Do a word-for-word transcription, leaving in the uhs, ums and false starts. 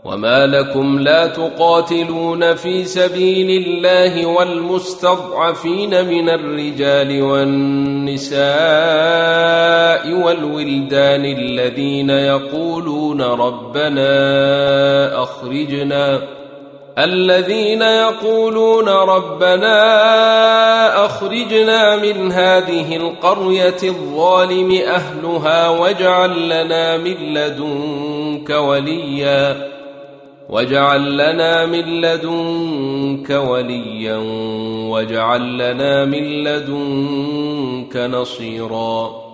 وما لكم لا تقاتلون في سبيل الله والمستضعفين من الرجال والنساء والولدان الذين يقولون ربنا أخرجنا الذين يقولون ربنا أخرجنا من هذه القرية الظالم أهلها واجعل لنا من لدنك وليا واجعل لنا من لدنك وليا واجعل لنا من لدنك نصيرا